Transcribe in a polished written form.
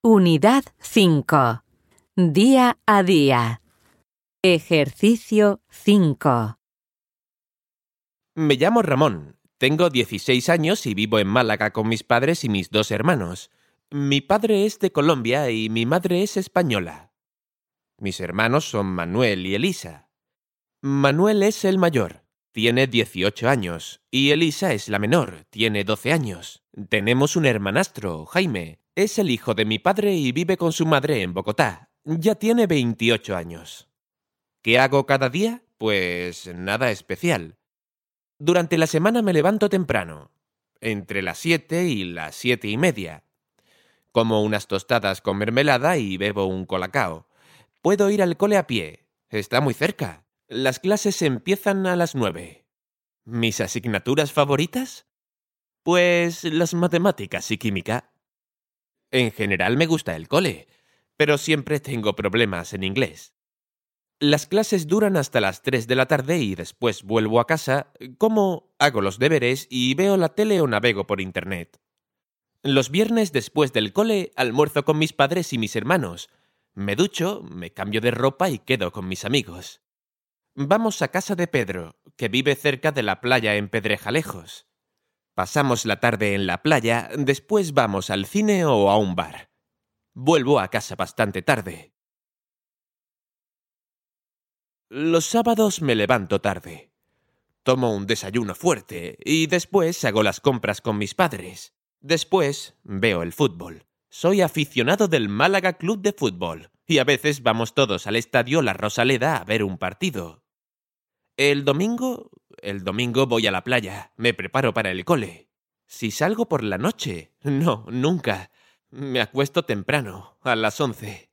Unidad 5. Día a día. Ejercicio 5. Me llamo Ramón, tengo 16 años y vivo en Málaga con mis padres y mis 2 hermanos. Mi padre es de Colombia y mi madre es española. Mis hermanos son Manuel y Elisa. Manuel es el mayor, tiene 18 años, y Elisa es la menor, tiene 12 años. Tenemos un hermanastro, Jaime. Es el hijo de mi padre y vive con su madre en Bogotá. Ya tiene 28 años. ¿Qué hago cada día? Pues nada especial. Durante la semana me levanto temprano, entre las 7 y las 7:30. Como unas tostadas con mermelada y bebo un colacao. Puedo ir al cole a pie. Está muy cerca. Las clases empiezan a las 9. ¿Mis asignaturas favoritas? Pues las matemáticas y química. En general me gusta el cole, pero siempre tengo problemas en inglés. Las clases duran hasta las 3 de la tarde y después vuelvo a casa, como, hago los deberes y veo la tele o navego por internet. Los viernes después del cole almuerzo con mis padres y mis hermanos. Me ducho, me cambio de ropa y quedo con mis amigos. Vamos a casa de Pedro, que vive cerca de la playa en Pedrejalejos. Pasamos la tarde en la playa, después vamos al cine o a un bar. Vuelvo a casa bastante tarde. Los sábados me levanto tarde. Tomo un desayuno fuerte y después hago las compras con mis padres. Después veo el fútbol. Soy aficionado del Málaga Club de Fútbol y a veces vamos todos al estadio La Rosaleda a ver un partido. El domingo voy a la playa, me preparo para el cole. Si salgo por la noche, no, nunca. Me acuesto temprano, a las 11.